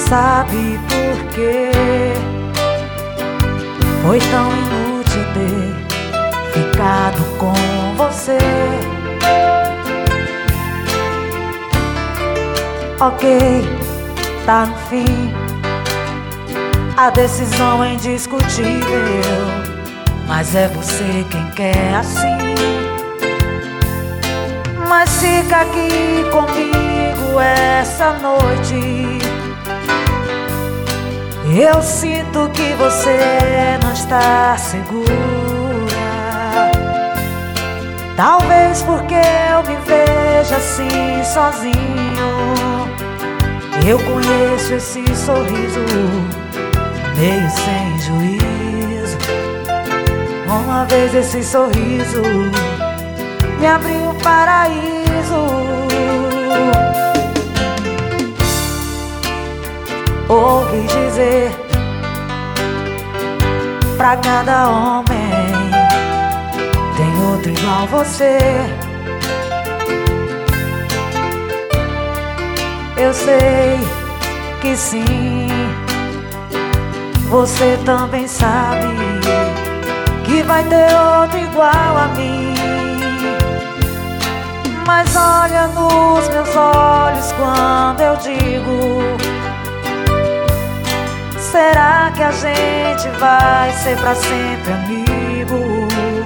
sabe por quê foi tão inútil ter ficado com você. Ok, tá no fim, a decisão é indiscutível, mas é você quem quer assim. Mas fica aqui comigo essa noite. Eu sinto que você não está segura, talvez porque eu me vejo assim sozinho. Eu conheço esse sorriso meio sem juízo. Uma vez esse sorriso me abriu um paraíso. Ouvi dizer pra cada homem tem outro igual você. Eu sei que sim, você também sabe que vai ter outro igual a mim. Mas olha nos meus olhos quando eu digo: será que a gente vai ser pra sempre amigos?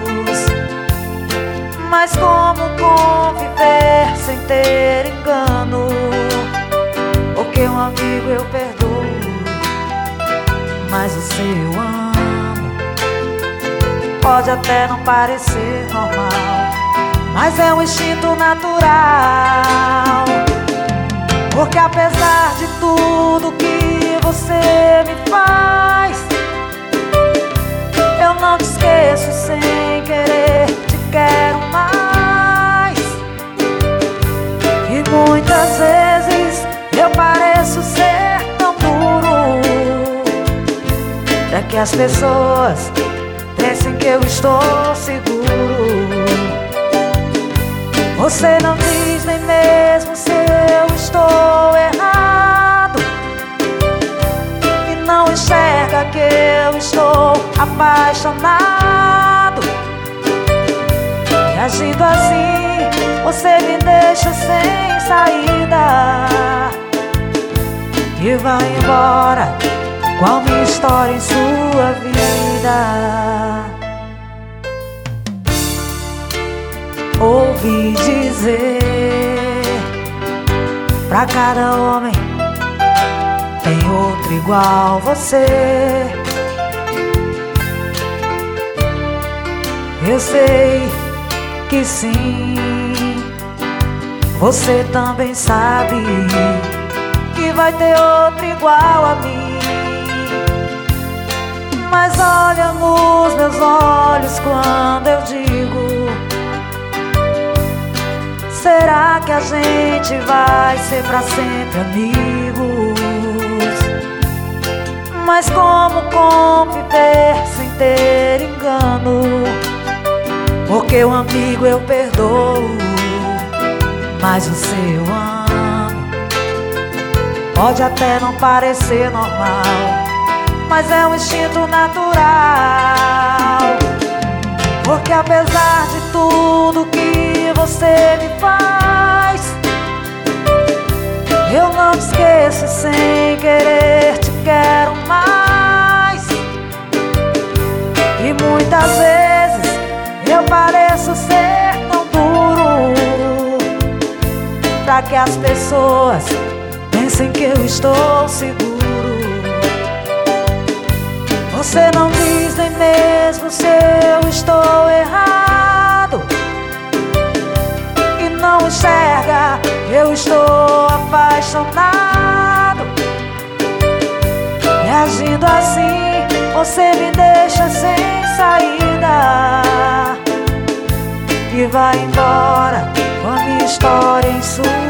Mas como conviver sem ter engano? Porque um amigo eu perdoo, mas o seu amo. Pode até não parecer normal, mas é um instinto natural. Porque apesar de tudo que você me faz, eu não te esqueço sem querer, te quero mais. E muitas vezes eu pareço ser tão duro, pra que as pessoas pensem que eu estou seguro. Você não diz nem mesmo se eu estou errado, e não enxerga que eu estou apaixonado. E agindo assim, você me deixa sem saída e vai embora com a minha história em sua vida. Ouvi dizer pra cada homem tem outro igual você. Eu sei que sim, você também sabe que vai ter outro igual a mim. Mas olha nos meus olhos quando eu digo: será que a gente vai ser pra sempre amigos? Mas como conviver sem ter engano? Porque um amigo eu perdoo, mas o seu amo. Pode até não parecer normal, mas é um instinto natural. Porque apesar de tudo que você me faz, eu não te esqueço sem querer, te quero mais. E muitas vezes eu pareço ser tão duro, pra que as pessoas pensem que eu estou seguro. Você não diz nem mesmo se eu estou errado, e não enxerga que eu estou apaixonado. E agindo assim, você me deixa sem saída e vai embora com a minha história em sua